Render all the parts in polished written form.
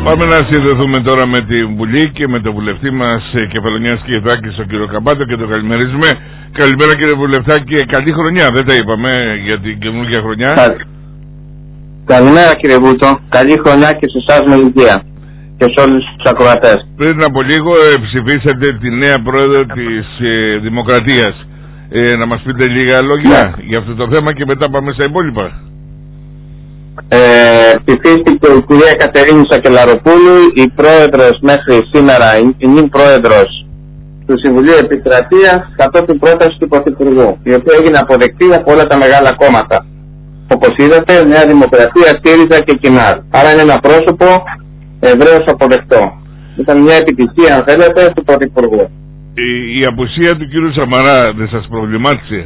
Πάμε να συνδεθούμε τώρα με τη Βουλή και με τον βουλευτή μας Κεφαλονιάς και Ιδάκης, τον κύριο Καμπάτο, και τον καλημερίζουμε. Καλημέρα κύριε βουλευτάκη, καλή χρονιά, δεν τα είπαμε για την καινούργια χρονιά. Καλημέρα κύριε Βούτο, καλή χρονιά και σε εσάς με υγεία και σε όλους τους ακροατές. Πριν από λίγο ψηφίσατε τη νέα πρόεδρο της Δημοκρατίας. Να μας πείτε λίγα λόγια για αυτό το θέμα και μετά πάμε στα υπόλοιπα. Ψηφίστηκε η κυρία Κατερίνη Σακελαροπούλου, η πρόεδρος μέχρι σήμερα, η νυν πρόεδρος του Συμβουλίου Επικρατείας, κατόπιν πρόταση του Πρωθυπουργού, η οποία έγινε αποδεκτή από όλα τα μεγάλα κόμματα. Όπως είδατε, Νέα Δημοκρατία, ΣΥΡΙΖΑ και ΚΙΝΑΡ. Άρα είναι ένα πρόσωπο ευρέως αποδεκτό. Ήταν μια επιτυχία, αν θέλετε, του Πρωθυπουργού. Η απουσία του κύριου Σαμαρά δεν σας προβλημάτισε?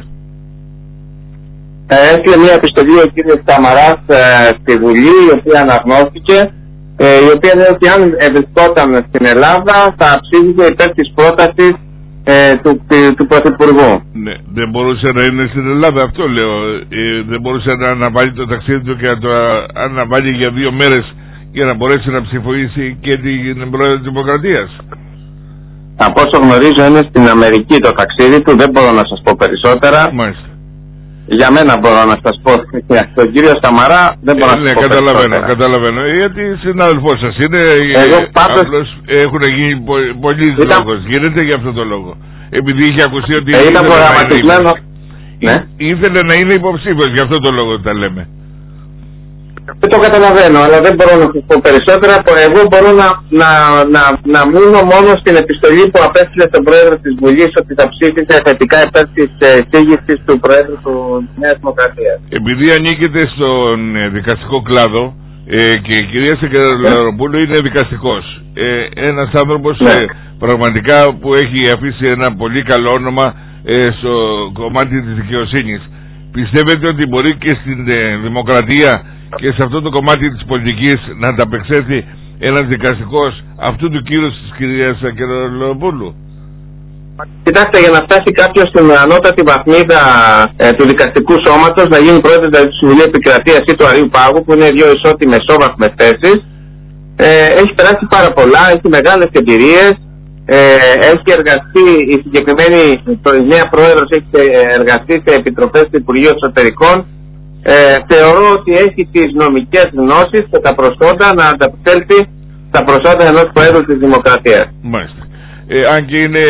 Έστειλε μια επιστολή ο κύριος Σαμαράς στη Βουλή, η οποία αναγνώστηκε, η οποία λέει ότι αν βρισκόταν στην Ελλάδα θα ψήφιζε υπέρ της πρότασης του Πρωθυπουργού. Ναι, δεν μπορούσε να είναι στην Ελλάδα, αυτό λέω. Δεν μπορούσε να αναβάλει το ταξίδι του και να το αναβάλει για 2 μέρες για να μπορέσει να ψηφοίσει και την πρόεδρο της Δημοκρατίας. Από όσο γνωρίζω είναι στην Αμερική το ταξίδι του, δεν μπορώ να σας πω περισσότερα. Μάλιστα. Για μένα μπορώ να σας πω, τον κύριο Σαμαρά δεν μπορώ να σας πω περισσότερα. Καταλαβαίνω, γιατί συνάδελφός σας είναι, απλώς έχουν γίνει πολλοί λόγος, γίνεται για αυτό το λόγο. Επειδή είχε ακουστεί ότι ήταν προγραμματισμένο, ήθελε να είναι υποψήφιος, γι' αυτό το λόγο τα λέμε. Δεν το καταλαβαίνω, αλλά δεν μπορώ να σας πω περισσότερα. Εγώ μπορώ να μείνω μόνο στην επιστολή που απέστειλε στον πρόεδρο της Βουλής ότι θα ψήφιζε θετικά υπέρ της εισήγησης του πρόεδρου του Νέας Δημοκρατίας. Επειδή ανήκετε στον δικαστικό κλάδο και η κυρία Σακελαροπούλου είναι δικαστικός, ένας άνθρωπος πραγματικά που έχει αφήσει ένα πολύ καλό όνομα στο κομμάτι της δικαιοσύνης, πιστεύετε ότι μπορεί και στην δημοκρατία και σε αυτό το κομμάτι της πολιτικής να ανταπεξέλθει ένας δικαστικός αυτού του κύρους της κυρίας Σακελαροπούλου? Κοιτάξτε, για να φτάσει κάποιος στην ανώτατη βαθμίδα του δικαστικού σώματος, να γίνει πρόεδρος του Συμβουλίου Επικρατείας ή του Αρείου Πάγου, που είναι 2 ισότιμες σώβαθμες θέσεις, έχει περάσει πάρα πολλά, έχει μεγάλες εμπειρίες, έχει εργαστεί, η συγκεκριμένη νέα πρόεδρος έχει εργαστεί σε επιτροπές του Υπουργείου Εσωτερικών. Θεωρώ ότι έχει τις νομικές γνώσεις και τα προσόντα να ανταπεξέλθει στα προσόντα ενός Προέδρου της Δημοκρατίας. Μάλιστα. Αν και είναι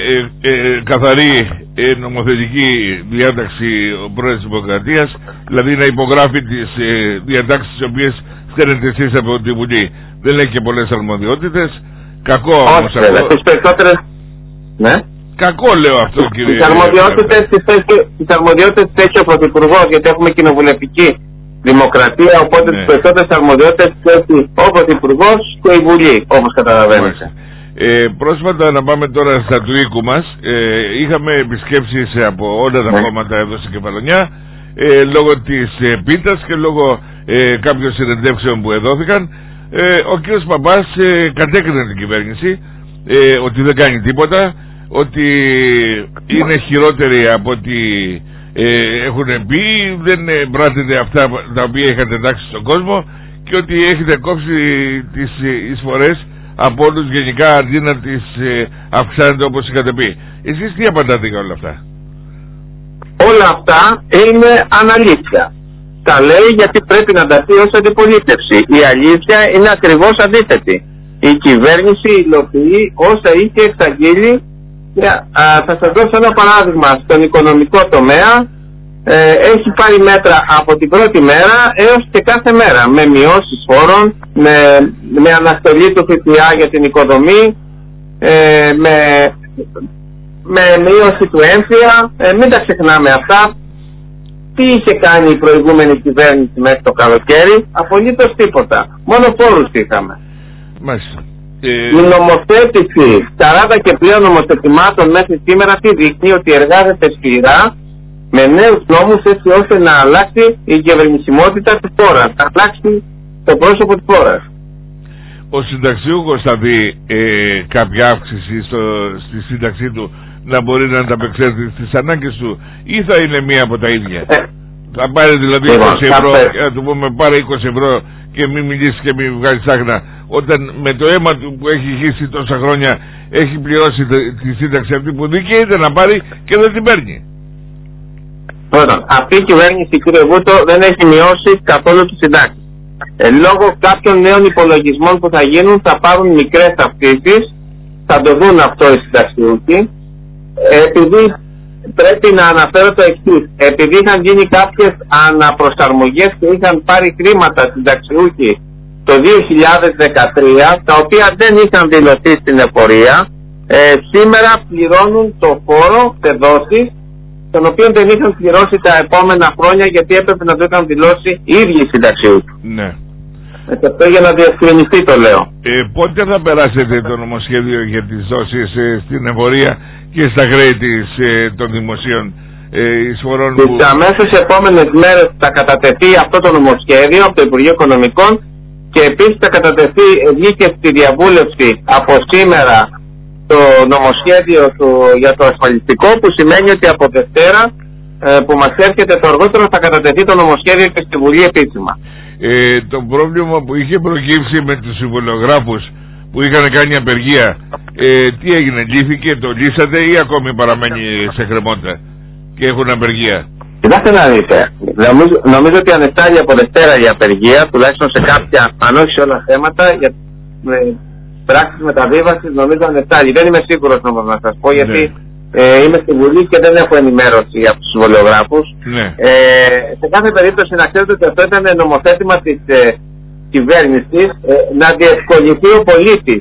καθαρή νομοθετική διάταξη ο Πρόεδρος της Δημοκρατίας, δηλαδή να υπογράφει τις διατάξεις τις οποίες στέλνετε εσείς από τη Βουλή, δεν έχει και πολλές αρμοδιότητες. Κακό όμως αυτό. Τις περισσότερες, ναι. Κακό λέω αυτό, κύριε. Τις αρμοδιότητες έχει ο Πρωθυπουργός, γιατί έχουμε κοινοβουλευτική δημοκρατία, οπότε τις περισσότερες αρμοδιότητες έχει ο Πρωθυπουργός και η Βουλή, όπως καταλαβαίνετε. Πρόσφατα, να πάμε τώρα στα του οίκου μας, είχαμε επισκέψεις από όλα τα κόμματα εδώ στην Κεφαλονιά, λόγω της πίτας και λόγω κάποιων συνεντεύξεων που εδόθηκαν. Ο κ. Παπάς κατέκρινε την κυβέρνηση ότι δεν κάνει τίποτα, ότι είναι χειρότεροι από ό,τι έχουν πει, δεν πράττεται αυτά τα οποία είχατε εντάξει στον κόσμο και ότι έχετε κόψει τις εισφορές από όλους γενικά αντί να τις αυξάνετε όπως είχατε πει. Εσείς τι απαντάτε για όλα αυτά? Όλα αυτά είναι αναλήθεια. Τα λέει γιατί πρέπει να τα πει ως αντιπολίτευση. Η αλήθεια είναι ακριβώς αντίθετη. Η κυβέρνηση υλοποιεί όσα είχε εξαγγείλει. Θα σας δώσω ένα παράδειγμα. Στον οικονομικό τομέα έχει πάρει μέτρα από την πρώτη μέρα έως και κάθε μέρα, με μειώσεις φόρων, με αναστολή του ΦΠΑ για την οικοδομή, με μείωση του έμφυα. Μην τα ξεχνάμε αυτά. Τι είχε κάνει η προηγούμενη κυβέρνηση μέχρι το καλοκαίρι? Απολύτως τίποτα. Μόνο φόρους είχαμε. Μάλιστα. Η νομοθέτηση 40 και πλέον νομοθετημάτων μέχρι σήμερα τι δείχνει? Ότι εργάζεται σκληρά με νέους νόμους έτσι ώστε να αλλάξει η κυβερνησιμότητα της χώρας, να αλλάξει το πρόσωπο της χώρας. Ο συνταξιούχος θα δει κάποια αύξηση στη σύνταξή του, να μπορεί να ανταπεξέλθει στις ανάγκες του, ή θα είναι μία από τα ίδια? Θα πάρει δηλαδή 20 ευρώ, να του πούμε πάρε 20 ευρώ και μην μιλήσεις και μην βγάλεις άκρα όταν με το αίμα του που έχει χύσει τόσα χρόνια έχει πληρώσει τη σύνταξη αυτή που δικαιείται να πάρει και δεν την παίρνει? Πρώτον, αυτή η κυβέρνηση, κύριε Βούτο, δεν έχει μειώσει καθόλου τις συντάξεις. Λόγω κάποιων νέων υπολογισμών που θα γίνουν θα πάρουν μικρές αυξήσεις, θα το δουν αυτό οι συνταξιούχοι. Επειδή πρέπει να αναφέρω το εξής, επειδή είχαν γίνει κάποιες αναπροσαρμογές και είχαν πάρει χρήματα συνταξιούχοι το 2013, τα οποία δεν είχαν δηλωθεί στην εφορία, σήμερα πληρώνουν το φόρο σε δόσεις, τον οποίο δεν είχαν πληρώσει τα επόμενα χρόνια, γιατί έπρεπε να το είχαν δηλώσει οι ίδιοι οι συνταξιούχοι. Ναι. Αυτό για να διευκρινιστεί το λέω. Πότε θα περάσετε το νομοσχέδιο για τις δόσεις στην εφορία και στα χρέη των δημοσίων εισφορών? Τις αμέσως επόμενες μέρες θα κατατεθεί αυτό το νομοσχέδιο από το Υπουργείο Οικονομικών και επίσης θα κατατεθεί, βγήκε στη διαβούλευση από σήμερα το νομοσχέδιο για το ασφαλιστικό, που σημαίνει ότι από Δευτέρα που μας έρχεται το αργότερο θα κατατεθεί το νομοσχέδιο και στη Βουλή επίσημα. Το πρόβλημα που είχε προκύψει με τους συμβολογράφους που είχαν κάνει απεργία, τι έγινε, λύθηκε, το λύσατε ή ακόμη παραμένει σε κρεμότητα και έχουν απεργία? Κοιτάξτε να δείτε, νομίζω ότι ανεστάλλει από Δευτέρα η απεργία, τουλάχιστον σε κάποια, αν όχι σε όλα θέματα, για πράξεις μεταβίβασης νομίζω ανεστάλλει. Δεν είμαι σίγουρος όμως να σας πω, γιατί είμαι στη Βουλή και δεν έχω ενημέρωση από τους συμβολιογράφους. Ναι. Σε κάθε περίπτωση να ξέρετε ότι αυτό ήταν νομοθέτημα της κυβέρνησης, να διευκολυνθεί ο πολίτης.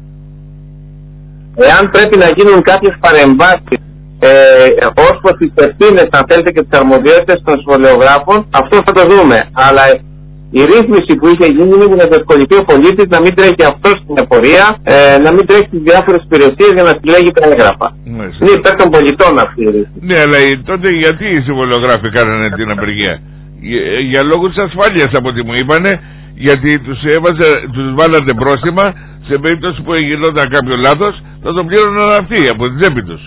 Εάν πρέπει να γίνουν κάποιες παρεμβάσεις ως προς τις ευθύνες, αν θέλετε, και τις αρμοδιότητες των συμβολιογράφων, αυτό θα το δούμε. Αλλά η ρύθμιση που είχε γίνει είναι να διευκολυνθεί ο πολίτης, να μην τρέχει αυτός στην εφορία, να μην τρέχει τις διάφορες υπηρεσίες για να συλλέγει τα έγγραφα. Είναι υπέρ των πολιτών αυτή η ρύθμιση. Ναι, αλλά τότε γιατί οι συμβολιογράφοι κάνανε την απεργία? Για λόγους ασφάλειας, από ό,τι μου είπανε, γιατί τους βάλατε πρόστιμα, σε περίπτωση που γινόταν κάποιο λάθος θα το πλήρωναν αυτοί από την τσέπη τους.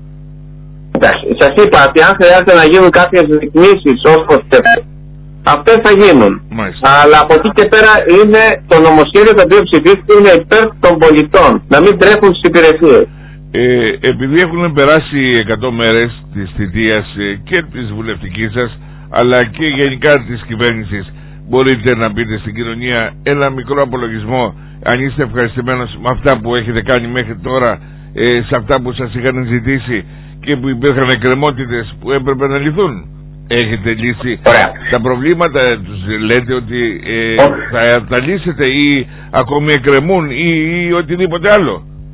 Σας είπα ότι αν χρειάζεται να γίνουν κάποιες ρυθμίσεις ως προς αυτές θα γίνουν. Μάλιστα. Αλλά από εκεί και πέρα είναι το νομοσχέδιο το οποίο ψηφίστηκε είναι υπέρ των πολιτών, να μην τρέχουν στις υπηρεσίες. Επειδή έχουν περάσει 100 μέρες της θητείας και της βουλευτικής σας, αλλά και γενικά της κυβέρνησης, μπορείτε να πείτε στην κοινωνία ένα μικρό απολογισμό, αν είστε ευχαριστημένος με αυτά που έχετε κάνει μέχρι τώρα, σε αυτά που σας είχαν ζητήσει και που υπήρχαν εκκρεμότητες που έπρεπε να λυθούν? Έχετε λύσει τα προβλήματα, τους λέτε ότι θα τα λύσετε ή ακόμη εκκρεμούν ή οτιδήποτε άλλο?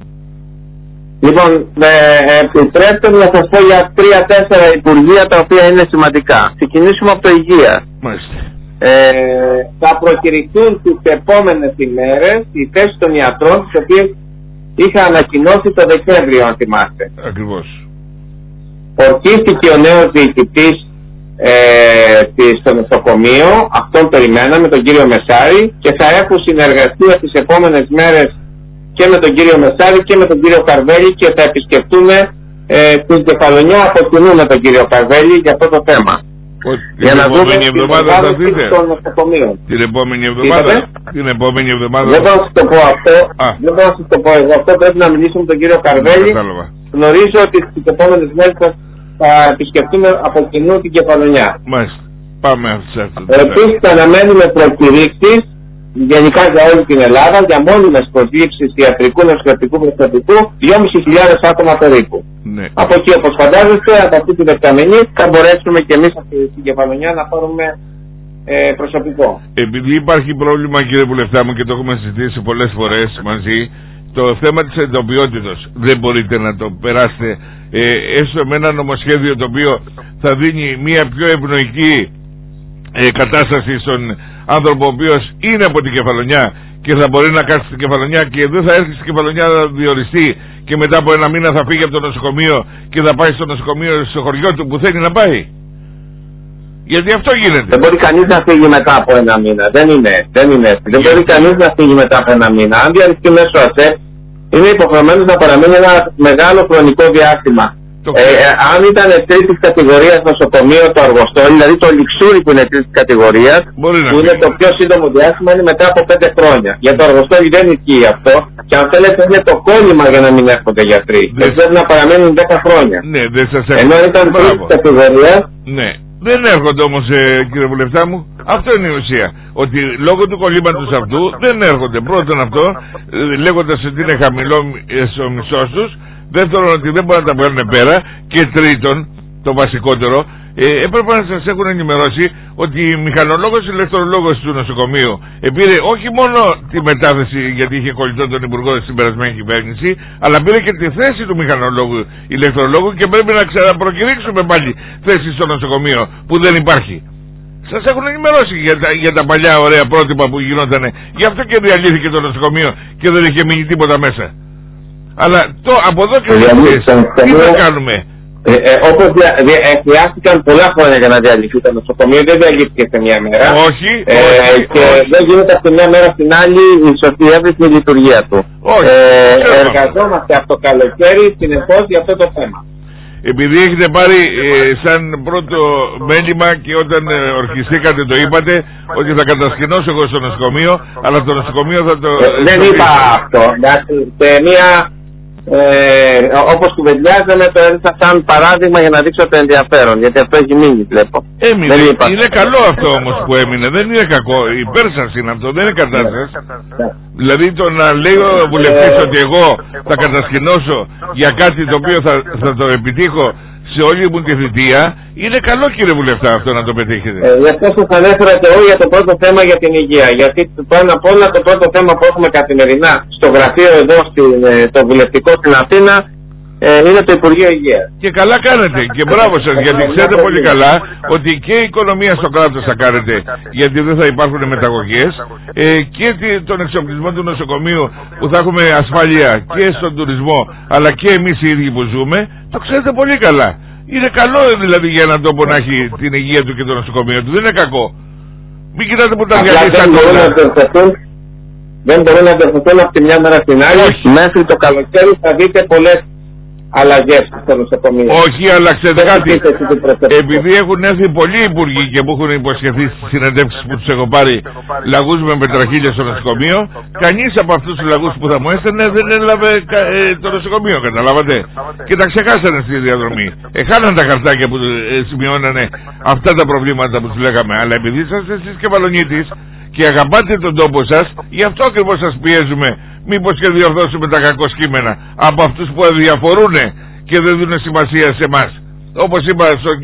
Λοιπόν, επιτρέψτε μου να σας πω για 3-4 υπουργεία τα οποία είναι σημαντικά. Ξεκινήσουμε από το υγεία. Μάλιστα. Θα προκηρυχθούν τις επόμενες ημέρες οι θέσεις των ιατρών, τις οποίες είχα ανακοινώσει το Δεκέμβριο, αν θυμάστε. Ακριβώς. Ορκίστηκε ο νέος διοικητής στο νοσοκομείο, αυτόν περιμέναμε, τον κύριο Μεσάρη, και θα έχουν συνεργαστεί τις επόμενες μέρες και με τον κύριο Μεσάρη και με τον κύριο Καρβέλη και θα επισκεφτούμε την Κεφαλονιά από κοινού με τον κύριο Καρβέλη για αυτό το θέμα. Για να δούμε την εβδομάδα θα δείτε. Την επόμενη εβδομάδα. Δεν μπορώ να σας το πω αυτό. Δεν μπορώ να σας το πω εγώ. Αυτό πρέπει να μιλήσουμε με τον κύριο Καρβέλη. Γνωρίζω ότι στις επόμενες μέρες θα επισκεφτούμε από κοινού την Κεφαλονιά. Μάλιστα. Πάμε σε αυτό. Επίσης αναμένουμε προκηρύξεις γενικά για όλη την Ελλάδα για μόνιμες προσλήψεις ιατρικού νοσοκρατικού προσωπικού 2.500 άτομα περίπου. Ναι. Από εκεί, όπως φαντάζεστε, από αυτή τη δεκαμηνή θα μπορέσουμε και εμείς στην Κεφαλονιά να πάρουμε προσωπικό. Επειδή υπάρχει πρόβλημα, κύριε Βουλευτά μου, και το έχουμε συζητήσει πολλές φορές μαζί, το θέμα της εντοπιότητας δεν μπορείτε να το περάσετε έστω με ένα νομοσχέδιο το οποίο θα δίνει μια πιο ευνοϊκή κατάσταση στον άνθρωπο ο οποίος είναι από την Κεφαλονιά και θα μπορεί να κάτσει στην Κεφαλονιά και δεν θα έρθει στην Κεφαλονιά να διοριστεί και μετά από ένα μήνα θα φύγει από το νοσοκομείο και θα πάει στο νοσοκομείο στο χωριό του που θέλει να πάει? Γιατί αυτό γίνεται. Δεν μπορεί κανείς να φύγει μετά από ένα μήνα. Δεν είναι. Δεν μπορεί κανείς να φύγει μετά από ένα μήνα. Αν διαριστεί μέσω ΑΣΕΠ, είναι υποχρεωμένος να παραμείνει ένα μεγάλο χρονικό διάστημα Αν ήταν τρίτης κατηγορίας νοσοκομείο το Αργοστόλι, δηλαδή το Λιξούρι που είναι τρίτης κατηγορίας, που είναι το πιο σύντομο διάστημα, είναι μετά από 5 χρόνια. Για το Αργοστόλι δεν ισχύει αυτό, και αν θέλετε είναι το κόλλημα για να μην έρχονται γιατροί. Δεν πρέπει να παραμένουν 10 χρόνια. Ναι, δεν σας έρχονται. Ενώ ήταν τρίτης κατηγορίας. Ναι. Δεν έρχονται όμως, κύριε βουλευτά μου. Αυτό είναι η ουσία. Ότι λόγω του κολλήματος αυτού δεν έρχονται. Πρώτον αυτό, λέγοντας ότι είναι χαμηλό ο μισθός τους. Δεύτερον, ότι δεν μπορούν να τα βγάλουν πέρα. Και τρίτον, το βασικότερο, έπρεπε να σας έχουν ενημερώσει ότι η μηχανολόγος ηλεκτρολόγος του νοσοκομείου πήρε όχι μόνο τη μετάθεση, γιατί είχε κολλητό τον Υπουργό στην περασμένη κυβέρνηση, αλλά πήρε και τη θέση του μηχανολόγου ηλεκτρολόγου, και πρέπει να ξαναπροκηρύξουμε πάλι θέση στο νοσοκομείο που δεν υπάρχει. Σας έχουν ενημερώσει για τα παλιά ωραία πρότυπα που γινότανε. Γι' αυτό και διαλύθηκε το νοσοκομείο και δεν είχε μείνει τίποτα μέσα. Αλλά από εδώ και τι θα κάνουμε? Όπως χρειάστηκαν πολλά χρόνια για να διαλυθεί το νοσοκομείο, δεν διαλύθηκε σε μια μέρα. Όχι. Και δεν γίνεται από τη μια μέρα στην άλλη η σωστή εύρυθμη λειτουργία του. Εργαζόμαστε από το καλοκαίρι συνεχώς για αυτό το θέμα. Επειδή έχετε πάρει σαν πρώτο μέλημα και όταν ορκιστήκατε το είπατε ότι θα κατασκηνώσω εγώ στο νοσοκομείο, αλλά το νοσοκομείο θα το... Δεν είπα αυτό. Σε μια... όπως κουβεντιάζαμε, το έδειξα σαν παράδειγμα για να δείξω το ενδιαφέρον, γιατί αυτό έχει μείνει, βλέπω. Είναι καλό αυτό όμως που έμεινε, δεν είναι κακό. Υπέρ σας είναι αυτό, δεν είναι κατά σας. Δηλαδή το να λέει ο βουλευτής ότι εγώ θα κατασκηνώσω για κάτι το οποίο θα το επιτύχω σε όλη μου τη θητεία, είναι καλό, κύριε βουλευτά, αυτό να το πετύχετε. Γι' αυτό σας ανέφερα και εγώ για το πρώτο θέμα για την υγεία. Γιατί πάνω απ' όλα το πρώτο θέμα που έχουμε καθημερινά στο γραφείο εδώ, το βουλευτικό στην Αθήνα, είναι το Υπουργείο Υγείας. Και καλά κάνετε και μπράβο σας, γιατί ξέρετε πολύ καλά ότι και η οικονομία στο κράτος θα κάνετε, γιατί δεν θα υπάρχουν μεταγωγές, και τον εξοπλισμό του νοσοκομείου που θα έχουμε ασφάλεια και στον τουρισμό, αλλά και εμείς οι ίδιοι που ζούμε, το ξέρετε πολύ καλά. Είναι καλό δηλαδή για έναν τόπο να έχει την υγεία του και το νοσοκομείο του, δεν είναι κακό. Μην κοιτάτε που τα διαλύσαν όλα. Δεν μπορούν να διορθωθούν από τη μια μέρα στην άλλη. Μέχρι το καλοκαίρι θα δείτε πολλές αλλαγές στο νοσοκομείο. Όχι, αλλά ξέρετε κάτι, επειδή έχουν έρθει πολλοί υπουργοί και που έχουν υποσχεθεί στις συνεντεύξεις που τους έχω πάρει λαγούς με πετραχίλια στο νοσοκομείο, κανείς από αυτούς τους λαγούς που θα μου έστελνε δεν έλαβε το νοσοκομείο, καταλάβατε, και τα ξεχάσανε στη διαδρομή. Χάναν τα χαρτάκια που σημειώνανε αυτά τα προβλήματα που τους λέγαμε, αλλά επειδή είσαστε εσείς Κεφαλονίτης και αγαπάτε τον τόπο σας, γι' αυτό ακριβώς σας πιέζουμε. Μήπως και διορθώσουμε τα κακό κείμενα από αυτούς που αδιαφορούν και δεν δίνουν σημασία σε εμάς. Όπως είπα στον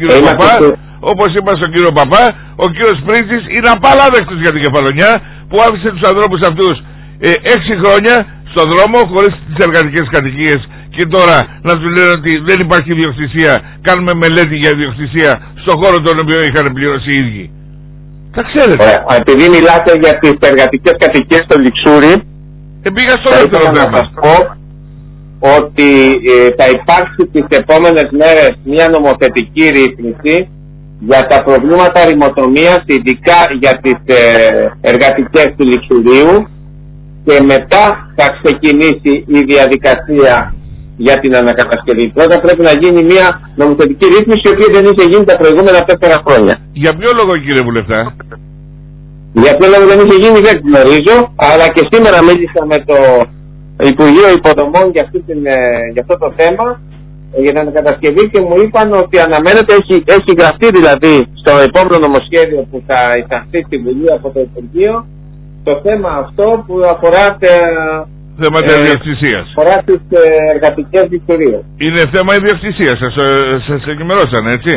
κύριο Παπά, ο κύριος Πρίτσης είναι απαράδεκτος για την Κεφαλονιά, που άφησε τους ανθρώπους αυτούς 6 χρόνια στον δρόμο χωρίς τις εργατικές κατοικίες, και τώρα να τους λένε ότι δεν υπάρχει ιδιοκτησία. Κάνουμε μελέτη για ιδιοκτησία στον χώρο τον οποίο είχαν πληρώσει οι ίδιοι. Τα ξέρετε. Επειδή μιλάτε για τις εργατικές κατοικίες στο Λιξούρι, πήγα στο δεύτερο θέμα. Θα σας πω ότι θα υπάρξει τις επόμενες μέρες μια νομοθετική ρύθμιση για τα προβλήματα ρημοτομίας, ειδικά για τις εργατικές του Λιξουρίου, και μετά θα ξεκινήσει η διαδικασία για την ανακατασκευή. Πρώτα πρέπει να γίνει μια νομοθετική ρύθμιση, η οποία δεν είχε γίνει τα προηγούμενα 4 χρόνια. Για ποιο λόγο, κύριε βουλευτά? Για ποιο λόγο δεν είχε γίνει δεν γνωρίζω, αλλά και σήμερα μίλησα με το Υπουργείο Υποδομών για αυτό το θέμα, για την ανακατασκευή, και μου είπαν ότι αναμένεται, έχει γραφτεί δηλαδή στο επόμενο νομοσχέδιο που θα εισαχθεί στη Βουλή από το Υπουργείο, το θέμα αυτό που αφορά θέματα ιδιοκτησίας. Αφορά τις εργατικές Λιξουρίου. Είναι θέμα ιδιοκτησίας, σας ενημερώσαν, έτσι?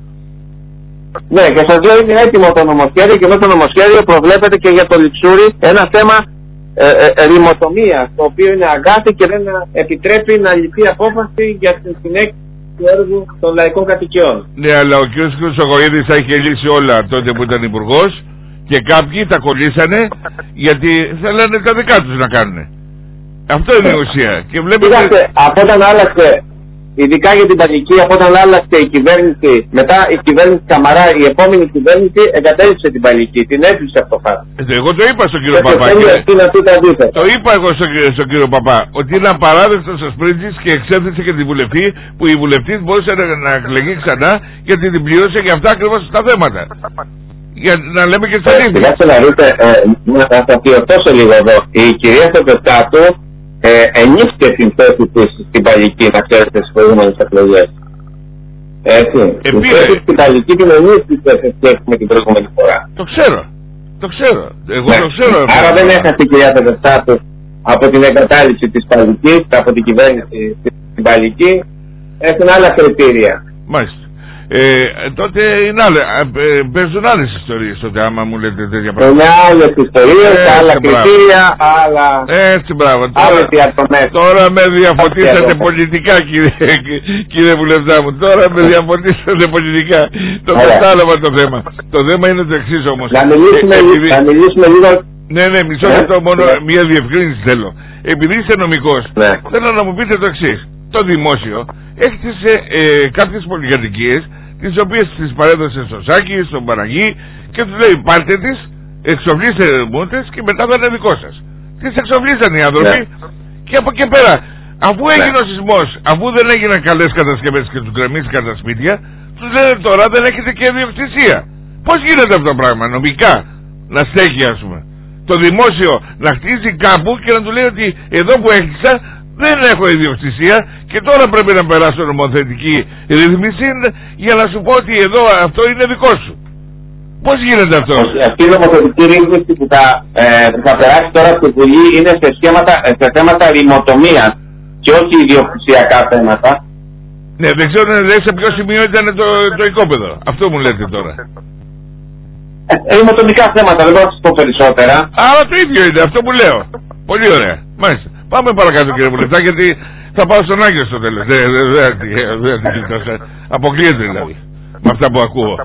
Ναι, και σας λέω είναι έτοιμο το νομοσχέδιο, και μέσα στο νομοσχέδιο προβλέπεται και για το Λιξούρι ένα θέμα ρημοτομίας, το οποίο είναι αγκάθι και δεν επιτρέπει να ληφθεί απόφαση για την συνέχιση του έργου των λαϊκών κατοικιών. Ναι, αλλά ο κ. Χρυσοχοΐδης θα είχε λύσει όλα τότε που ήταν υπουργός, και κάποιοι τα κολλήσανε γιατί θέλανε τα δικά τους να κάνουν. Αυτό είναι η ουσία. Και βλέπετε... Είδατε, από όταν άλλαξε ειδικά για την Παλική, από όταν άλλαξε η κυβέρνηση, μετά η κυβέρνηση Καμαρά, η επόμενη κυβέρνηση εγκατέλειψε την Παλική, την έκλεισε αυτό το φάρμα. Εγώ το είπα στον κύριο Παπά. Το είπα εγώ στον κύριο Παπά, ότι είναι απαράδεκτος ο Σπρίτσης και εξέθεσε και τη βουλευτή, που η βουλευτή μπορούσε να εκλεγεί ξανά γιατί την πλήρωσε για αυτά ακριβώς τα θέματα. Για να λέμε και στα αλήθεια. Κοιτάξτε να δείτε, να θα διορθώσω λίγο εδώ. Η κυρία Θεοδευτάτου ενίσχυε την θέση της στην Παλική, να ξέρετε, στις προηγούμενες εκλογές. Έτσι. Η θέση στην Παλική την ενίσχυε σε σχέση με την προηγούμενη φορά. Το ξέρω. Εγώ το ξέρω. Άρα δεν έχασε η κυρία Θεοδευτάτου από την εγκατάλειψη της Παλικής, από την κυβέρνηση στην Παλική. Έχουν άλλα κριτήρια. Μάλιστα. Τότε είναι παίζουν άλλες ιστορίες τότε, άμα μου λέτε τέτοια πράγματα. Είναι άλλες ιστορίες, άλλα κριτήρια, άλλα... Έτσι, μπράβο. Τώρα με διαφωτίσατε πολιτικά, κύριε βουλευτά μου. Τώρα με διαφωτίσατε πολιτικά. Το κατάλαβα το θέμα. Το θέμα είναι το εξής όμως. Να μιλήσουμε λίγο... Ναι, μισό λεπτό μόνο, μια διευκρίνηση θέλω. Επειδή είσαι νομικός, θέλω να μου πείτε το εξής. Το δημόσιο έκτισε κάποιες πολυκατοικίες, τις οποίες τις παρέδωσε στο Σάκη, στον Παναγί, και τους λέει πάρτε τις, εξοφλήστε μούτες και μετά θα είναι δικό σας. Τις εξοφλήσαν οι άνθρωποι και από εκεί πέρα, αφού έγινε ο σεισμός, αφού δεν έγιναν καλές κατασκευές και τους γκρεμίστηκαν τα σπίτια, τους λένε τώρα δεν έχετε και ιδιοκτησία. Πώς γίνεται αυτό το πράγμα νομικά να στέκει, ας πούμε, το δημόσιο να χτίζει κάπου και να του λέει ότι εδώ που έκτισα δεν έχω ιδιοκτησία και τώρα πρέπει να περάσω νομοθετική ρύθμιση για να σου πω ότι εδώ αυτό είναι δικό σου. Πώς γίνεται αυτό? Αυτή η νομοθετική ρύθμιση που θα περάσει τώρα στη Βουλή είναι σε θέματα ρημοτομίας και όχι ιδιοκτησιακά θέματα. Ναι, δεν ξέρω σε ποιο σημείο ήταν το οικόπεδο. Αυτό μου λέτε τώρα. Ρημοτομικά θέματα, δεν μπορώ να σας πω περισσότερα. Άρα το ίδιο είναι, αυτό που λέω. Πολύ ωραία. Μάλιστα. Πάμε παρακάτω, κύριε βουλευτά, γιατί θα πάω στον Άγιο στο τέλος. Δεν αποκλείεται δηλαδή με αυτά που ακούω.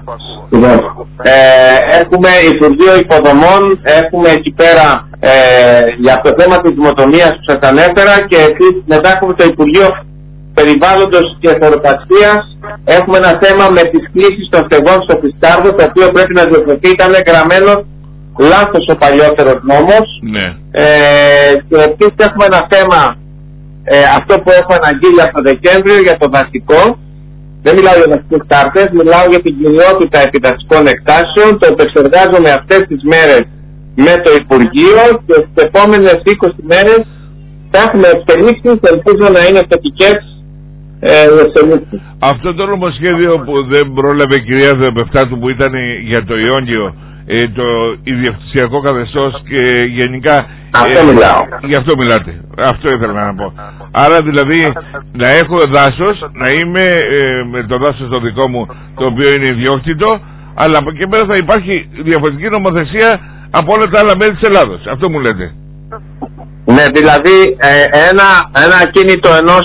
Έχουμε Υπουργείο Υποδομών, έχουμε εκεί πέρα για το θέμα της δημοτομίας που σας ανέφερα, και επίσης μετά έχουμε το Υπουργείο Περιβάλλοντος και Χωροταξίας. Έχουμε ένα θέμα με τις κλήσεις των στεγών στο Φυσκάρδο, το οποίο πρέπει να διορθωθεί. Ήταν γραμμένο λάθος ο παλιότερος νόμος. Ναι. Και επίσης έχουμε ένα θέμα, αυτό που έχω αναγγείλει από τον Δεκέμβριο, για το δασικό. Δεν μιλάω για δασικούς κάρτες, μιλάω για την κοινότητα επιδασικών εκτάσεων. Το επεξεργάζομαι αυτές τις μέρες με το Υπουργείο και στις επόμενες 20 μέρες θα έχουμε εξελίξεις, ελπίζω να είναι θετικές εξελίξεις. Αυτό το νομοσχέδιο που δεν πρόλαβε η κυρία Θεοπεφτάτου, που ήταν για το Ιόνιο, το ιδιοκτησιακό καθεστώς και γενικά... Αυτό μιλάω. Γι' αυτό μιλάτε. Αυτό ήθελα να πω. Άρα δηλαδή να έχω δάσος, να είμαι με το δάσος το δικό μου, το οποίο είναι ιδιόκτητο, αλλά από εκεί πέρα θα υπάρχει διαφορετική νομοθεσία από όλα τα άλλα μέρη της Ελλάδος. Αυτό μου λέτε. Ναι, δηλαδή ένα ακίνητο ενός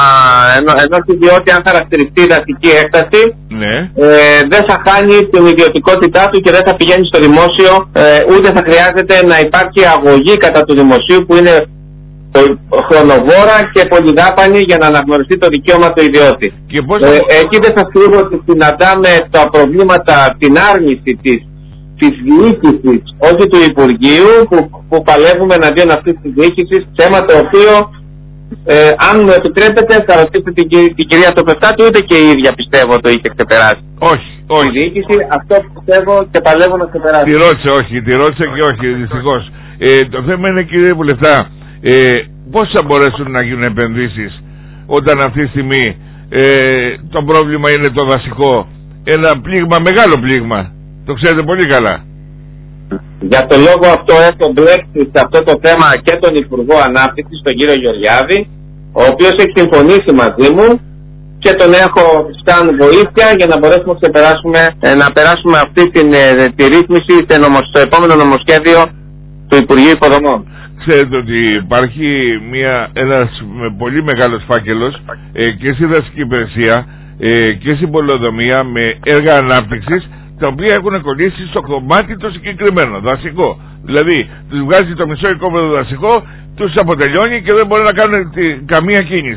ιδιώτη, αν χαρακτηριστεί δασική έκταση, ναι, δεν θα χάνει την ιδιωτικότητά του και δεν θα πηγαίνει στο δημόσιο, ούτε θα χρειάζεται να υπάρχει αγωγή κατά του δημοσίου, που είναι χρονοβόρα και πολυδάπανη για να αναγνωριστεί το δικαίωμα του ιδιώτη. Εκεί δεν σας κρύβω ότι συναντάμε τα προβλήματα, την άρνηση της διοίκησης, όχι του Υπουργείου, που παλεύουμε εναντίον αυτής της διοίκησης, θέμα το οποίο, αν μου επιτρέπετε, θα ρωτήσετε την κυρία Θεοπεφτάτου, ούτε και η ίδια πιστεύω το είχε ξεπεράσει. Όχι. Η διοίκηση, αυτό πιστεύω και παλεύω να ξεπεράσει. Τη ρώτησε και όχι, δυστυχώς. Το θέμα είναι, κύριε βουλευτά, πώς θα μπορέσουν να γίνουν επενδύσεις όταν αυτή τη στιγμή το πρόβλημα είναι το δασικό, ένα πλήγμα, μεγάλο πλήγμα. Το ξέρετε πολύ καλά. Για το λόγο αυτό έχω μπλέξει σε αυτό το θέμα και τον Υπουργό Ανάπτυξης, τον κύριο Γεωργιάδη, ο οποίος έχει συμφωνήσει μαζί μου και τον έχω σαν βοήθεια για να μπορέσουμε να περάσουμε αυτή τη ρύθμιση στο επόμενο νομοσχέδιο του Υπουργείου Υποδομών. Ξέρετε ότι υπάρχει ένας πολύ μεγάλος φάκελος και στη δασική υπηρεσία και στην πολεοδομία με έργα ανάπτυξης, τα οποία έχουν κολλήσει στο κομμάτι το συγκεκριμένο, δασικό. Δηλαδή, τους βγάζει το μισό οικόπεδο δασικό, τους αποτελειώνει και δεν μπορεί να κάνουν καμία κίνηση.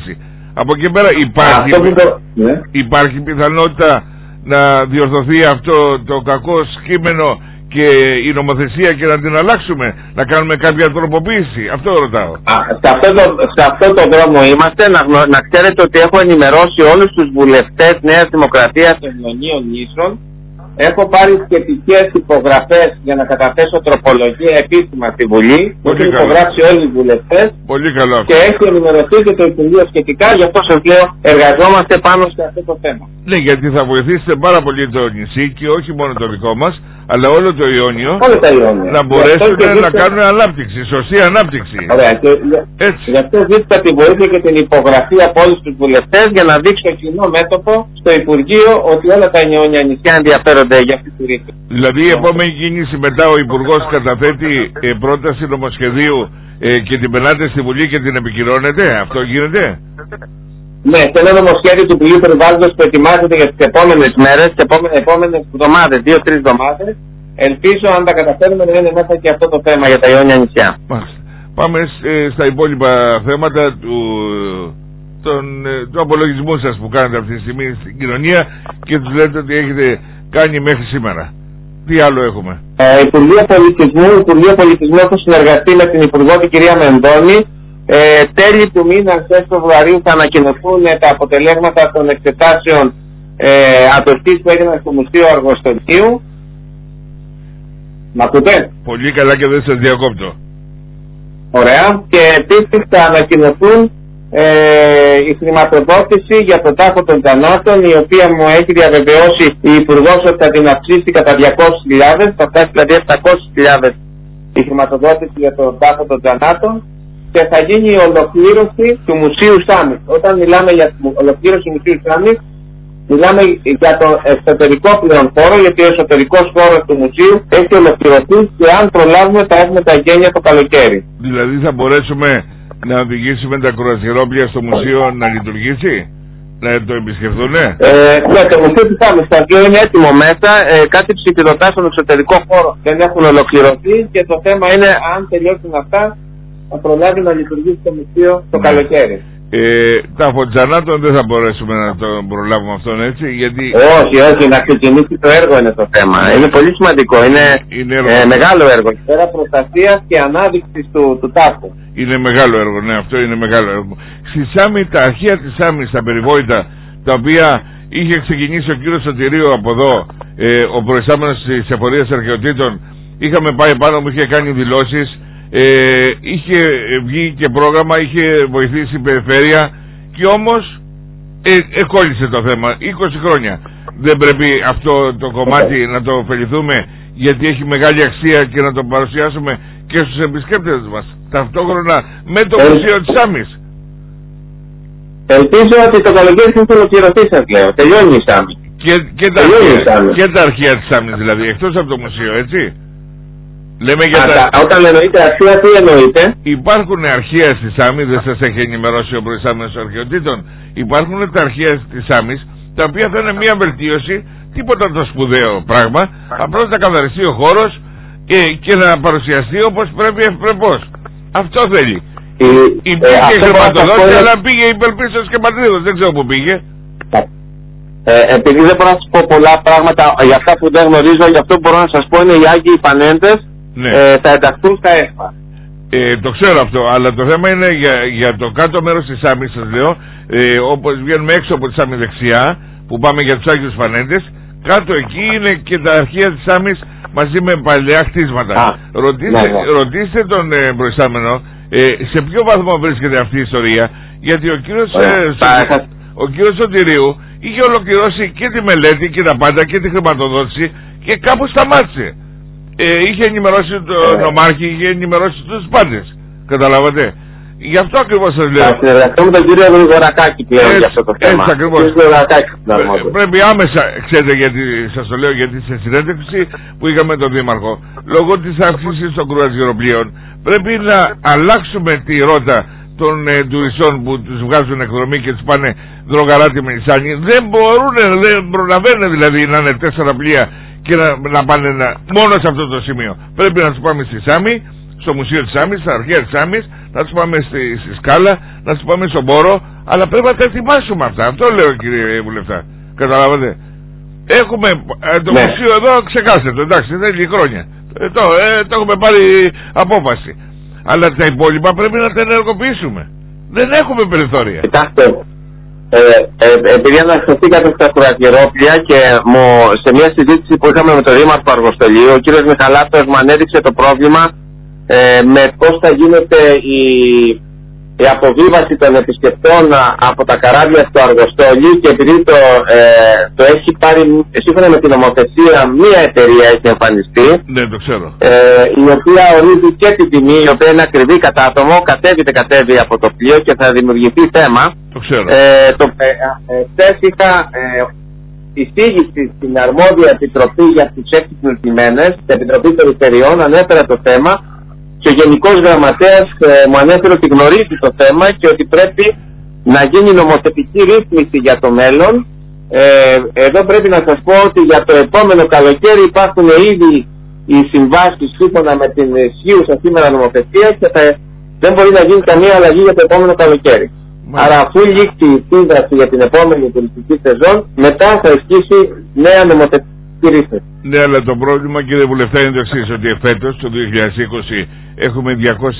Από εκεί πέρα υπάρχει πιθανότητα να διορθωθεί αυτό το κακό κείμενο και η νομοθεσία και να την αλλάξουμε, να κάνουμε κάποια τροποποίηση? Αυτό ρωτάω. Σε αυτό το δρόμο είμαστε. Να ξέρετε ότι έχω ενημερώσει όλους τους βουλευτές Νέας Δημοκρατίας των Ιωνίων Νήσων. Έχω πάρει σχετικές υπογραφές για να καταθέσω τροπολογία επίσημα στη Βουλή. Έχουν υπογράψει όλοι οι βουλευτές. Πολύ καλό. Και έχει ενημερωθεί και το Υπουργείο σχετικά. Γι' αυτό σας λέω, εργαζόμαστε πάνω σε αυτό το θέμα. Ναι, γιατί θα βοηθήσετε πάρα πολύ το νησί και όχι μόνο το δικό μας, αλλά όλο το Ιόνιο, να μπορέσουν να κάνουν ανάπτυξη, σωστή ανάπτυξη. Ωραία. Και γι' αυτό ζήτησα τη βοήθεια και την υπογραφή από όλους τους βουλευτές για να δείξω κοινό μέτωπο στο Υπουργείο ότι όλα τα Ιόνια νησιά ενδιαφέρονται για αυτή τη ρήξη. Δηλαδή η επόμενη κίνηση μετά ο Υπουργός καταθέτει πρόταση νομοσχεδίου και την περνάτε στη Βουλή και την επικυρώνετε? Αυτό γίνεται? Ναι, και ένα νομοσχέδιο του Υπουργείου Περιβάλλοντος που ετοιμάζεται για τις επόμενες μέρες, τις επόμενες εβδομάδες, 2-3 εβδομάδες. Ελπίζω αν τα καταφέρουμε να είναι μέσα και αυτό το θέμα για τα Ιόνια νησιά. Πάμε στα υπόλοιπα θέματα του απολογισμού σας που κάνετε αυτή τη στιγμή στην κοινωνία και τους λέτε ότι έχετε κάνει μέχρι σήμερα. Τι άλλο έχουμε? Υπουργείο Πολιτισμού έχω συνεργαστεί με την Υπουργό την κυρία Μενδώνη. Τέλη του μήνα, αρχές Φεβρουαρίου, θα ανακοινωθούν τα αποτελέσματα των εξετάσεων ατοστής που έγιναν στο Μουσείο Αργοστολίου. Μ' ακούτε? Πολύ καλά και δεν σας διακόπτω. Ωραία. Και επίσης θα ανακοινωθούν η χρηματοδότηση για τον τάφο των Τζανάτων, η οποία μου έχει διαβεβαιώσει η Υπουργός ότι θα την αυξήσει κατά 200.000, θα φτάσει δηλαδή 700.000 η χρηματοδότηση για τον τάφο των Τζανάτων. Και θα γίνει η ολοκλήρωση του Μουσείου Σάμις. Όταν μιλάμε για ολοκλήρωση του Μουσείου Σάμις, μιλάμε για τον εσωτερικό πλέον χώρο, γιατί ο εσωτερικός χώρος του μουσείου έχει ολοκληρωθεί και αν προλάβουμε θα έχουμε τα γένεια το καλοκαίρι. Δηλαδή θα μπορέσουμε να οδηγήσουμε τα κρουαζιερόπλια στο μουσείο να λειτουργήσει, να το επισκεφθούνε? Ναι, το Μουσείο της Σάμις το οποίο είναι έτοιμο μέσα, κάτι ψηφιδωτά στον εξωτερικό χώρο δεν έχουν ολοκληρωθεί και το θέμα είναι αν τελειώσουν αυτά θα προλάβει να λειτουργήσει το μουσείο το καλοκαίρι. Τα Φωτζανάτων δεν θα μπορέσουμε να το προλάβουμε αυτόν, έτσι, γιατί... Όχι, να ξεκινήσει το έργο είναι το θέμα. Είναι πολύ σημαντικό, είναι μεγάλο έργο. Πέρα προστασίας και ανάδειξης του τάφου. Είναι μεγάλο έργο, ναι, αυτό είναι μεγάλο έργο. Στη Σάμι, τα αρχεία της Σάμις, τα περιβόητα, τα οποία είχε ξεκινήσει ο κύριος Σωτηρίου από εδώ, ο προϊστάμενος της Εφορίας Αρχαιοτήτων, είχαμε πάει πάνω, μου είχε κάνει δηλώσεις. Είχε βγει και πρόγραμμα, είχε βοηθήσει η περιφέρεια και όμως εκκόλλησε το θέμα 20 χρόνια. Δεν πρέπει αυτό το κομμάτι να το ωφεληθούμε, γιατί έχει μεγάλη αξία και να το παρουσιάσουμε και στους επισκέπτες μας ταυτόχρονα με το Μουσείο της Σάμις? Ελπίζω ότι το καλοκαίρι θα ολοκληρωθεί, σας λέω. Τελειώνει η Σάμις. Και τα αρχεία της Σάμις δηλαδή, εκτός από το μουσείο, έτσι. Λέμε για όταν εννοείται αρχεία, τι εννοείται? Υπάρχουν αρχεία στη Σάμι, δεν σας έχει ενημερώσει ο προϊστάμενος αρχαιοτήτων? Υπάρχουν τα αρχεία της Σάμις, τα οποία θα είναι μια βελτίωση, τίποτα το σπουδαίο πράγμα, απλώς να καθαριστεί ο χώρος και να παρουσιαστεί όπως πρέπει ευπρεπώς. Αυτό θέλει. Υπήρχε χρηματοδότηση, αλλά πήγε υπερπίστος και Πατρίδος, δεν ξέρω που πήγε. Επειδή δεν μπορώ να σας πω πολλά πράγματα για αυτά που δεν γνωρίζω, για αυτό που μπορώ να σας πω είναι οι Άγιοι Πανέντες. Ναι. Θα ενταχθούν στα ΕΣΠΑ. Το ξέρω αυτό, αλλά το θέμα είναι για το κάτω μέρος της Σάμις, σας λέω, όπως βγαίνουμε έξω από τη Σάμι δεξιά, που πάμε για τους Άγιους Πανέντες, κάτω εκεί είναι και τα αρχεία της Σάμις μαζί με παλαιά χτίσματα. Ρωτήστε τον προϊστάμενο σε ποιο βαθμό βρίσκεται αυτή η ιστορία, γιατί ο κύριος Σωτηρίου είχε ολοκληρώσει και τη μελέτη και τα πάντα και τη χρηματοδότηση και κάπου σταμάτησε. Είχε ενημερώσει τον νομάρχη, είχε ενημερώσει τους πάντες. Καταλάβατε? Γι' αυτό ακριβώς σας λέω. Θα συνεργαστώ με τον κύριο Γρηγορακάκη πλέον για αυτό το θέμα. Έτσι ακριβώς. Πρέπει άμεσα, ξέρετε γιατί σας το λέω, γιατί σε συνέντευξη που είχαμε τον Δήμαρχο, λόγω της αύξησης των κρουαζιεροπλοίων, πρέπει να αλλάξουμε τη ρότα των τουριστών που τους βγάζουν εκδρομή και τους πάνε Δρογαράτη με Νησάνη. Δεν μπορούν, δεν προλαβαίνουν δηλαδή να είναι 4 πλοία και να πάνε μόνο σε αυτό το σημείο. Πρέπει να τους πάμε στη Σάμι, στο Μουσείο της Σάμις, στα αρχαία της Σάμις, να τους πάμε στη Σκάλα, να τους πάμε στον Πόρο. Αλλά πρέπει να τα ετοιμάσουμε αυτά. Αυτό λέω, κύριε Βουλευτά. Καταλάβατε. Έχουμε το μουσείο εδώ, ξεκάστε το, εντάξει, δεν έχει χρόνια. Το έχουμε πάρει απόφαση. Αλλά τα υπόλοιπα πρέπει να τα ενεργοποιήσουμε. Δεν έχουμε περιθώρια. Κοιτάξτε, επειδή αναφερθήκατε στα κουρασγερόπλια και σε μια συζήτηση που είχαμε με τον Δήμαρχο Αργοστολίου, ο κύριος Μιχαλάτος μου ανέδειξε το πρόβλημα με πώς θα γίνεται η αποβίβαση των επισκεπτών από τα καράβια στο Αργοστόλι, και επειδή το έχει πάρει σύμφωνα με την νομοθεσία μία εταιρεία έχει εμφανιστεί, ναι, το ξέρω, η οποία ορίζει και την τιμή, η οποία είναι ακριβή κατά άτομο, κατέβει από το πλοίο και θα δημιουργηθεί θέμα. Το ξέρω. Χθες είχα εισήγηση στην αρμόδια επιτροπή για τους έξυπνους λιμένες, την Επιτροπή Περιφερειών, ανέφερα το θέμα. Και ο Γενικός Γραμματέας μου ανέφερε ότι γνωρίζει το θέμα και ότι πρέπει να γίνει νομοθετική ρύθμιση για το μέλλον. Εδώ πρέπει να σας πω ότι για το επόμενο καλοκαίρι υπάρχουν ήδη οι συμβάσεις σύμφωνα με την ισχύουσα σήμερα νομοθεσία και δεν μπορεί να γίνει καμία αλλαγή για το επόμενο καλοκαίρι. Άρα αφού λήξει η σύμβαση για την επόμενη τουριστική σεζόν, μετά θα ισχύσει νέα νομοθετική ρύθμιση. Ναι, αλλά το πρόβλημα, κύριε Βουλευτά, είναι το εξής, ότι εφέτος, το 2020, έχουμε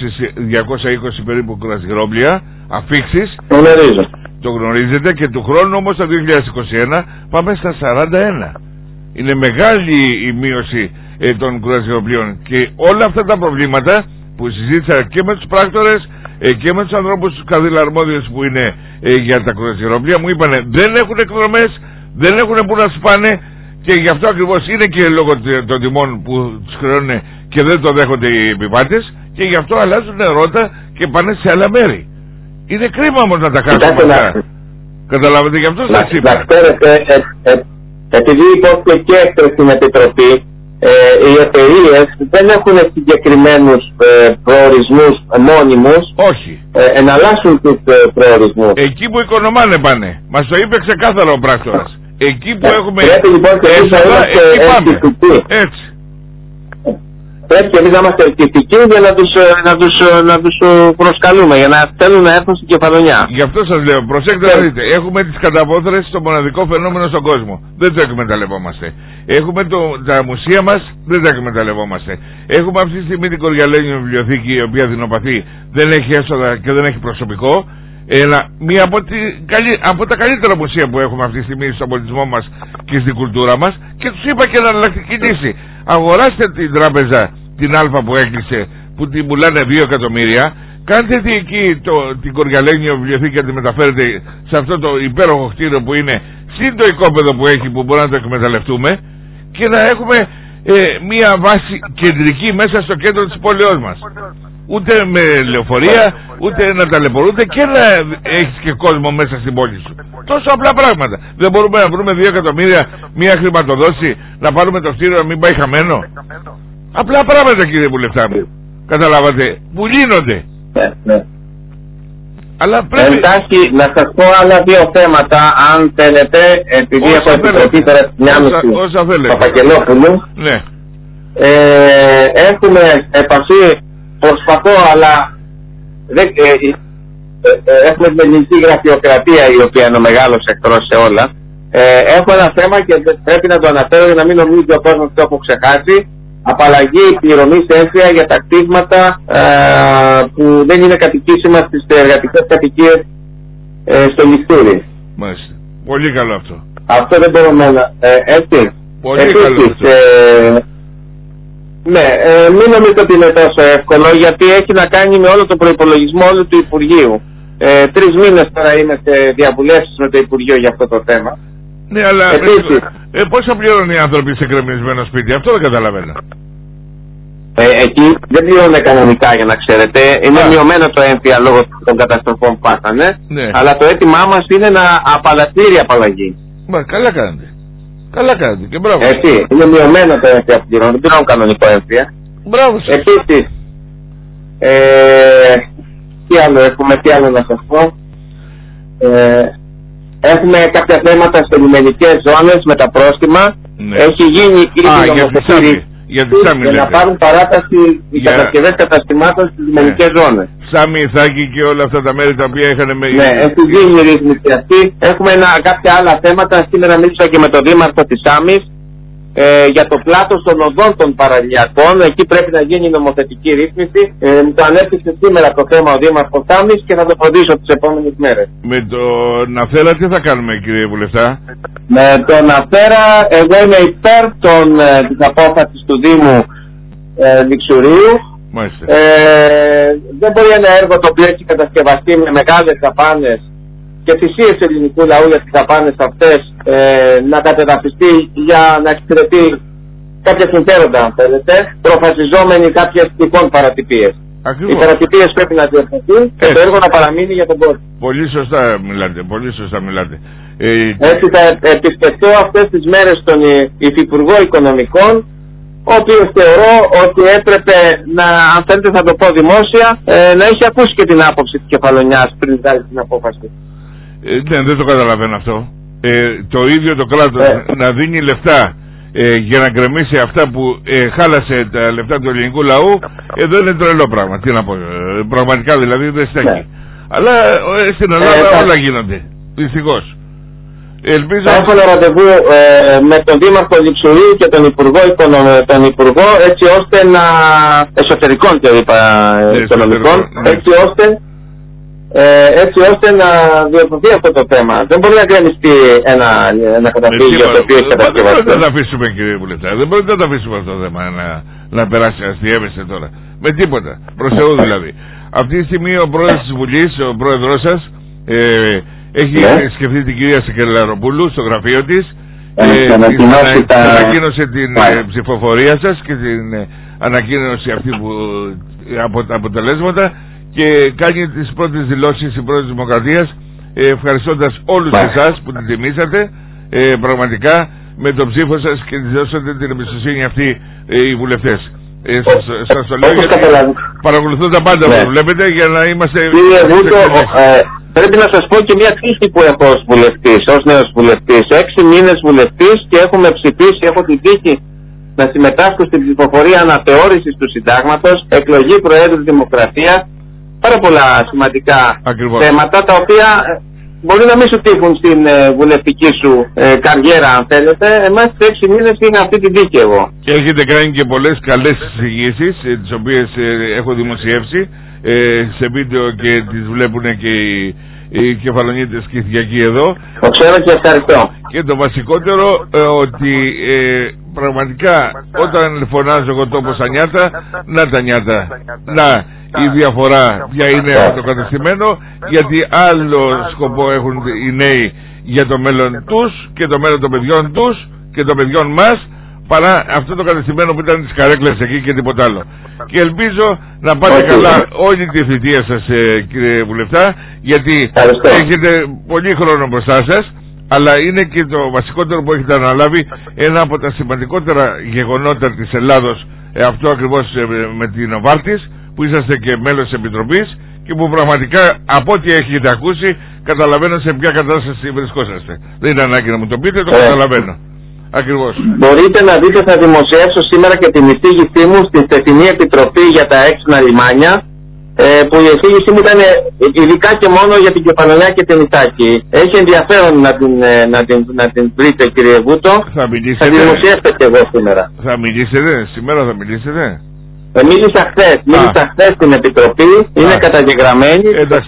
220 περίπου κουρασγερόπλια, αφίξεις. Το γνωρίζω. Το γνωρίζετε, και του χρόνου όμως το 2021 πάμε στα 41. Είναι μεγάλη η μείωση των κουρασγεροπλίων, και όλα αυτά τα προβλήματα που συζήτησα και με τους πράκτορες και με τους ανθρώπους τους καθήλα-αρμόδιους που είναι για τα κουρασγεροπλία, μου είπανε δεν έχουν εκδρομές, δεν έχουν που να σπάνε. Και γι' αυτό ακριβώς είναι και λόγω των τιμών που τους χρεώνουν και δεν το δέχονται οι επιβάτες, και γι' αυτό αλλάζουν ρότα και πάνε σε άλλα μέρη. Είναι κρίμα όμως να τα κάνουμε αυτά. Καταλάβετε, γι' αυτό σας είπα. Να ξέρετε, επειδή υπόθηκε και έξω στην Επιτροπή, οι εταιρείες δεν έχουν συγκεκριμένους προορισμούς μόνιμους. Όχι. Εναλλάσσουν τους προορισμούς. Εκεί που οικονομάνε πάνε. Μας το είπε ξεκάθαρα ο πράκτορας. Εκεί που έχουμε λοιπόν έσοδα, εκεί πάμε. Έτσι. Πρέπει και εμείς να είμαστε ελκυστικοί για να τους προσκαλούμε, για να θέλουν να έρθουν στην Κεφαλονιά. Γι' αυτό σας λέω, προσέξτε να δείτε. Έχουμε τις καταπόθρες, το μοναδικό φαινόμενο στον κόσμο. Δεν το εκμεταλλευόμαστε. Έχουμε τα μουσεία μας, δεν τα εκμεταλλευόμαστε. Έχουμε αυτή τη στιγμή την Κοριαλένιο βιβλιοθήκη, η οποία δεινοπαθεί, δεν έχει έσοδα και δεν έχει προσωπικό. Μία από τα καλύτερα μουσεία που έχουμε αυτή τη στιγμή στον πολιτισμό μας και στην κουλτούρα μας, και τους είπα και εναλλακτική λύση. Αγοράστε την τράπεζα την Α που έκλεισε, που την πουλάνε 2 εκατομμύρια, κάντε εκεί την Κοριαλένιο βιβλιοθήκη και τη μεταφέρετε σε αυτό το υπέροχο κτίριο που είναι, συν το οικόπεδο που έχει, που μπορούμε να το εκμεταλλευτούμε, και να έχουμε μία βάση κεντρική μέσα στο κέντρο της πόλεως μας. Ούτε με λεωφορεία, ούτε να ταλαιπωρούνται, και να έχεις και κόσμο μέσα στην πόλη σου. Τόσο απλά πράγματα. Δεν μπορούμε να βρούμε 2 εκατομμύρια μία χρηματοδότηση, να πάρουμε το κτίριο να μην πάει χαμένο. Απλά πράγματα, κύριε Βουλευτά μου. Καταλάβατε, που λύνονται. Ναι. Αλλά πρέπει... Εντάξει, να σας πω άλλα 2 θέματα, αν θέλετε, επειδή έχω επιτροπή τώρα στη Νιάμιση Παπαγγελόπουλου. Ναι. Έχουμε επαφή. Προσπαθώ, αλλά έχουμε την ελληνική γραφειοκρατία, η οποία είναι ο μεγάλος εχθρός σε όλα. Έχω ένα θέμα και πρέπει να το αναφέρω για να μην νομίζει ο κόσμος ότι το έχω ξεχάσει. Απαλλαγή πληρωμής έμφυα για τα κτίσματα που δεν είναι κατοικήσιμα στις εργατικές κατοικίες στο Λιστούρι. Μάλιστα. Πολύ καλό αυτό. Αυτό δεν μπορούμε να... έτσι. Πολύ καλό αυτό. Ναι, μην νομίζετε ότι είναι τόσο εύκολο, γιατί έχει να κάνει με όλο το προϋπολογισμό όλου του Υπουργείου. 3 μήνες τώρα είμαι σε διαβουλεύσεις με το Υπουργείο για αυτό το θέμα. Ναι, αλλά πόσα πληρώνουν οι άνθρωποι σε κρεμισμένο σπίτι, αυτό δεν καταλαβαίνω. Εκεί δεν πληρώνουν κανονικά, για να ξέρετε. Είναι μειωμένο το έμφυα λόγω των καταστροφών που πάθανε. Ναι. Αλλά το αίτημά μας είναι να πλήρη απαλλαγή. Καλά κάνετε. Καλά κάνετε και μπράβο. Έτσι, είναι μειωμένο το έμφυα που πληρώνουν, δεν πληρώνουν κανονικό έμφυα. Μπράβο σας. Επίσης, τι άλλο να σας πω. Έχουμε κάποια θέματα σε λιμενικές ζώνες με τα πρόστιμα. Ναι. Έχει γίνει ήδη νομοθετήρι για να πάρουν παράταση οι κατασκευές καταστημάτων στις λιμενικές ζώνες. Σάμι, Ιθάκη και όλα αυτά τα μέρη τα οποία είχαν με... Ναι, έχει γίνει η ρύθμιση αυτή. Έχουμε κάποια άλλα θέματα. Σήμερα μίλησα και με τον Δήμαρχο της Σάμης για το πλάτος των οδών των παραλιακών. Εκεί πρέπει να γίνει νομοθετική ρύθμιση. Μου το ανέφερε σήμερα το θέμα ο Δήμαρχος Σάμης και θα το φροντίσω τις επόμενες μέρες. Με τον Αφέρα τι θα κάνουμε, κύριε Βουλευτά? Με τον Αφέρα, εγώ είμαι υπέρ της απόφασης του Δήμου Λιξουρίου. Δεν μπορεί ένα έργο το οποίο έχει κατασκευαστεί με μεγάλες δαπάνες και θυσίες ελληνικού λαού για τις δαπάνες αυτές να κατεδαφιστεί για να εξυπηρετεί κάποια συμφέροντα, αν θέλετε, προφασιζόμενοι κάποιες τυχόν παρατυπίες. Οι παρατυπίες πρέπει να διορθωθούν και το έργο να παραμείνει για τον κόσμο. Πολύ σωστά μιλάτε, πολύ σωστά μιλάτε. Έτσι θα επισκεφτώ αυτές τις μέρες τον Υφυπουργό Οικονομικών, ο οποίος θεωρώ ότι έπρεπε να, αν θέλετε θα το πω δημόσια, να έχει ακούσει και την άποψη της Κεφαλονιάς πριν βγάλει την απόφαση. Ναι, δεν το καταλαβαίνω αυτό. Το ίδιο το κράτος να δίνει λεφτά για να γκρεμίσει αυτά που χάλασε τα λεφτά του ελληνικού λαού, εδώ είναι τρελό πράγμα. Τι να πω, πραγματικά δηλαδή δεν στέκει. Αλλά στην Ελλάδα όλα γίνονται, δυστυχώς. Θα έχω ένα ραντεβού με τον Δήμαρχο Λιξουρίου και τον Υπουργό έτσι ώστε να... εσωτερικών και οικονομικών, έτσι ώστε να διορθωθεί αυτό το θέμα. Δεν μπορεί να γκρεμιστεί ένα καταφύγιο το οποίο έχει κατασκευαστεί. Δεν μπορείτε να τα αφήσουμε, κύριε Βουλευτά. Δεν μπορείτε να τα αφήσουμε αυτό το θέμα να περάσει, αστιεύεσαι τώρα. Με τίποτα. Προς Θεού δηλαδή. Αυτή τη στιγμή ο πρόεδρος της Βουλής, ο πρόεδρος σας, έχει σκεφτεί την κυρία Σεκελαροπούλου στο γραφείο της, ανακοίνωσε την ψηφοφορία σας και την ανακοίνωση αυτή από τα αποτελέσματα και κάνει τις πρώτες δηλώσεις η Πρόεδρος της Δημοκρατίας, ευχαριστώντας όλους εσάς που την τιμήσατε πραγματικά με τον ψήφο σας και της δώσατε την εμπιστοσύνη αυτή οι βουλευτές. Σας το λέω γιατί παρακολουθώ τα πάντα που βλέπετε για να είμαστε... Πρέπει να σας πω και μια τύχη που έχω ως βουλευτής, ως νέος βουλευτής. 6 μήνες βουλευτής και έχουμε ψηφίσει, έχω την τύχη να συμμετάσχω στην ψηφοφορία αναθεώρησης του συντάγματος, εκλογή Προέδρου Δημοκρατίας, πάρα πολλά σημαντικά θέματα τα οποία μπορεί να μην σου τύχουν στην βουλευτική σου καριέρα, αν θέλετε. Εμάς σε 6 μήνες είχα αυτή την τύχη εγώ. Και έχετε κάνει και πολλές καλές εισηγήσεις, τις οποίες έχω δημοσιεύσει σε βίντεο και τις βλέπουν και οι κεφαλονίτες και οι Κυριακοί εδώ. Το ξέρω και ευχαριστώ. Και το βασικότερο ότι πραγματικά όταν φωνάζω εγώ τόπο σαν νιάτα, να τα νιάτα, να η διαφορά ποια είναι από το κατεστημένο, γιατί άλλο σκοπό έχουν οι νέοι για το μέλλον τους και το μέλλον των παιδιών τους και των παιδιών μας, παρά αυτό το κατεστημένο που ήταν τις καρέκλες εκεί και τίποτα άλλο. Και ελπίζω να πάτε καλά όλη τη θητεία σας, κύριε Βουλευτά, γιατί έχετε πολύ χρόνο μπροστά σας, αλλά είναι και το βασικότερο που έχετε αναλάβει, ένα από τα σημαντικότερα γεγονότα της Ελλάδος, αυτό ακριβώς με την Νοβάρτης, που είσαστε και μέλος της Επιτροπής και που πραγματικά από ό,τι έχετε ακούσει καταλαβαίνω σε ποια κατάσταση βρισκόσαστε. Δεν είναι ανάγκη να μου το πείτε, το καταλαβαίνω. Ακριβώς. Μπορείτε να δείτε, θα δημοσιεύσω σήμερα και την εισήγησή μου στην Θεσινή Επιτροπή για τα έξινα λιμάνια, που η εισήγησή μου ήταν ειδικά και μόνο για την Κεφαλονιά και την Ιθάκη. Έχει ενδιαφέρον να την βρείτε, κύριε Βούτο. Θα δημοσιεύσετε και εγώ σήμερα. Θα μιλήσετε, σήμερα θα μιλήσετε. Μίλησα χθες στην Επιτροπή, είναι καταγεγραμμένη. Εντάξει,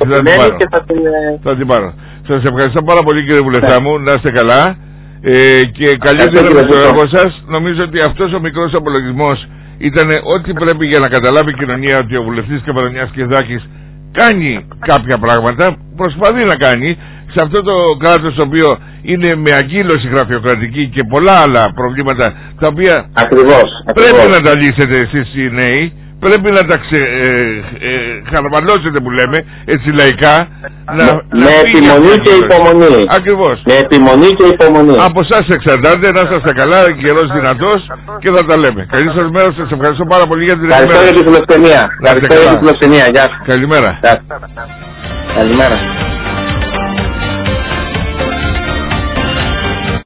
θα την πάρω. Σας ευχαριστώ πάρα πολύ, κύριε Βουλευτά μου, να είστε καλά. Και καλύτερα με το έργο σας. Νομίζω ότι αυτός ο μικρός απολογισμός ήταν ό,τι πρέπει για να καταλάβει η κοινωνία ότι ο βουλευτής Κεφαλονιάς και Ιθάκης κάνει κάποια πράγματα, προσπαθεί να κάνει σε αυτό το κράτος το οποίο είναι με αγκύλωση γραφειοκρατική και πολλά άλλα προβλήματα τα οποία πρέπει να τα λύσετε εσείς οι νέοι, πρέπει να τα χαρμαλώσετε που λέμε έτσι λαϊκά, με επιμονή και υπομονή. Ακριβώς. Με επιμονή και υπομονή. Από εσάς εξαρτάται, να είστε καλά, καιρός δυνατός και θα τα λέμε. Καλή σας μέρα, σας ευχαριστώ πάρα πολύ για την επιμονή. Ευχαριστώ για τη φιλοξενία. Ευχαριστώ για τη φιλοξενία. Γεια σας. Καλημέρα. Καλημέρα.